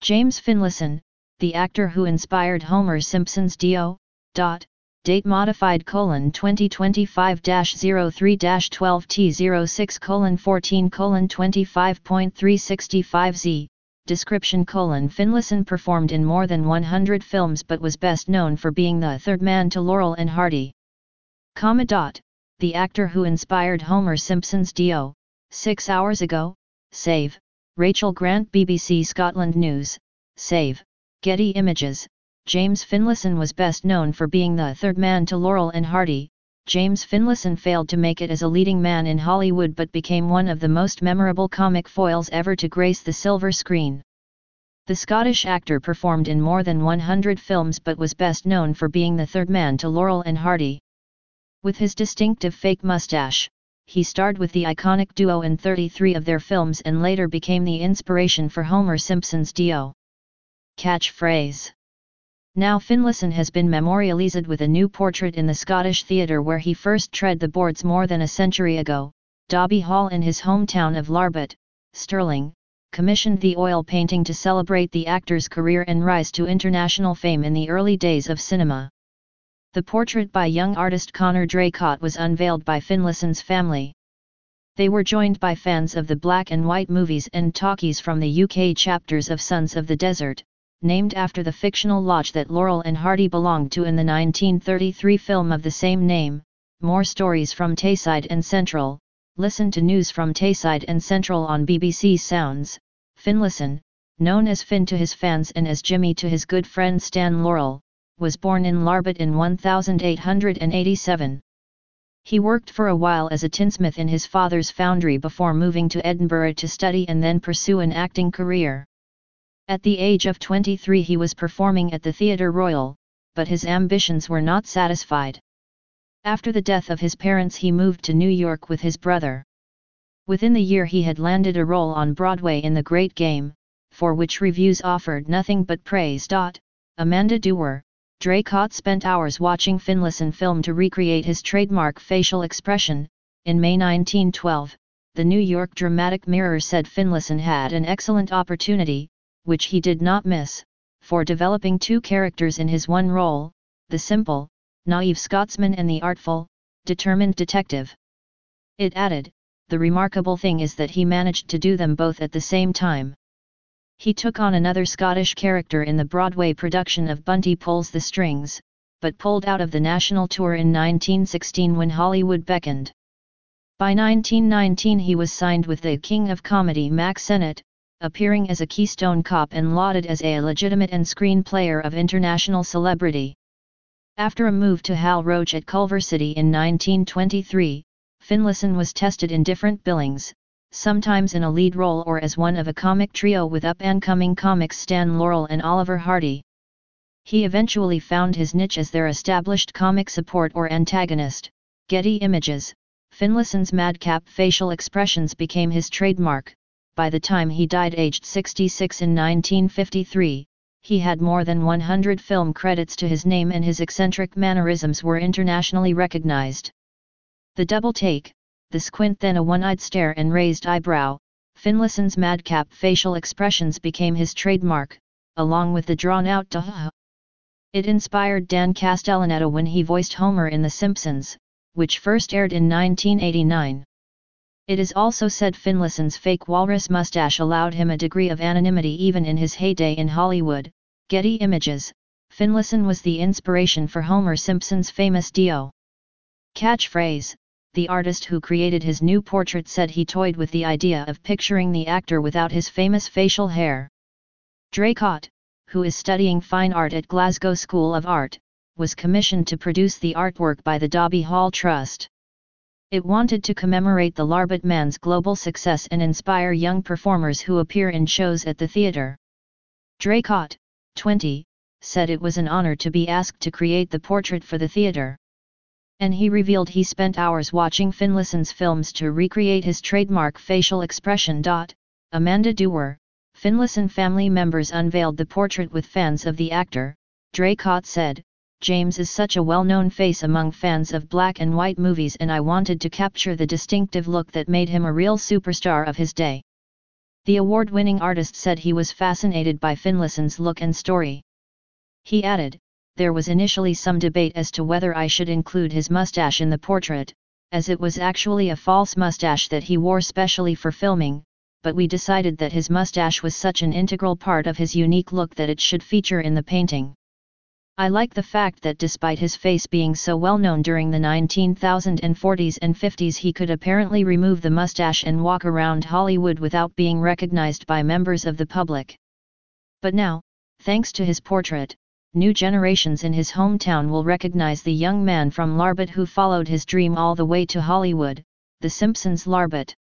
James Finlayson, the actor who inspired Homer Simpson's Dio. Date modified 2025-03-12T06:14:25.365Z. Description: Finlayson performed in more than 100 films but was best known for being the third man to Laurel and Hardy. The actor who inspired Homer Simpson's Dio. 6 hours ago. Save. Rachel Grant, BBC Scotland News. Save. Getty Images. James Finlayson was best known for being the third man to Laurel and Hardy. James Finlayson failed to make it as a leading man in Hollywood but became one of the most memorable comic foils ever to grace the silver screen. The Scottish actor performed in more than 100 films but was best known for being the third man to Laurel and Hardy. With his distinctive fake mustache, he starred with the iconic duo in 33 of their films and later became the inspiration for Homer Simpson's Dio. Catchphrase. Now Finlayson has been memorialised with a new portrait in the Scottish Theatre where he first tread the boards more than a century ago. Dobby Hall in his hometown of Larbert, Stirling, commissioned the oil painting to celebrate the actor's career and rise to international fame in the early days of cinema. The portrait by young artist Conor Draycott was unveiled by Finlayson's family. They were joined by fans of the black and white movies and talkies from the UK chapters of Sons of the Desert, named after the fictional lodge that Laurel and Hardy belonged to in the 1933 film of the same name. More stories from Tayside and Central. Listen to news from Tayside and Central on BBC Sounds. Finlayson, known as Finn to his fans and as Jimmy to his good friend Stan Laurel, was born in Larbert in 1887. He worked for a while as a tinsmith in his father's foundry before moving to Edinburgh to study and then pursue an acting career. At the age of 23 he was performing at the Theatre Royal, but his ambitions were not satisfied. After the death of his parents he moved to New York with his brother. Within the year he had landed a role on Broadway in The Great Game, for which reviews offered nothing but praise. Amanda Dewar, Draycott spent hours watching Finlayson film to recreate his trademark facial expression. In May 1912, the New York Dramatic Mirror said Finlayson had an excellent opportunity, which he did not miss, for developing two characters in his one role, the simple, naive Scotsman and the artful, determined detective. It added, the remarkable thing is that he managed to do them both at the same time. He took on another Scottish character in the Broadway production of Bunty Pulls the Strings, but pulled out of the national tour in 1916 when Hollywood beckoned. By 1919 he was signed with the King of Comedy Mack Sennett, appearing as a Keystone Cop and lauded as a legitimate and screen player of international celebrity. After a move to Hal Roach at Culver City in 1923, Finlayson was tested in different billings, sometimes in a lead role or as one of a comic trio with up-and-coming comics Stan Laurel and Oliver Hardy. He eventually found his niche as their established comic support or antagonist. Getty Images. Finlayson's madcap facial expressions became his trademark. By the time he died aged 66 in 1953, he had more than 100 film credits to his name and his eccentric mannerisms were internationally recognized. The double take, the squint then a one-eyed stare and raised eyebrow, Finlayson's madcap facial expressions became his trademark, along with the drawn-out duh. It inspired Dan Castellaneta when he voiced Homer in The Simpsons, which first aired in 1989. It is also said Finlayson's fake walrus mustache allowed him a degree of anonymity even in his heyday in Hollywood. Getty Images. Finlayson was the inspiration for Homer Simpson's famous Dio. Catchphrase. The artist who created his new portrait said he toyed with the idea of picturing the actor without his famous facial hair. Draycott, who is studying fine art at Glasgow School of Art, was commissioned to produce the artwork by the Dobby Hall Trust. It wanted to commemorate the Larbert man's global success and inspire young performers who appear in shows at the theatre. Draycott, 20, said it was an honor to be asked to create the portrait for the theatre. And he revealed he spent hours watching Finlayson's films to recreate his trademark facial expression. Amanda Dewar, Finlayson family members unveiled the portrait with fans of the actor. Draycott said, James is such a well-known face among fans of black and white movies and I wanted to capture the distinctive look that made him a real superstar of his day. The award-winning artist said he was fascinated by Finlayson's look and story. He added, "There was initially some debate as to whether I should include his mustache in the portrait, as it was actually a false mustache that he wore specially for filming, but we decided that his mustache was such an integral part of his unique look that it should feature in the painting. I like the fact that despite his face being so well known during the 1940s and 50s, he could apparently remove the mustache and walk around Hollywood without being recognized by members of the public. But now, thanks to his portrait, new generations in his hometown will recognize the young man from Larbert who followed his dream all the way to Hollywood, The Simpsons Larbert."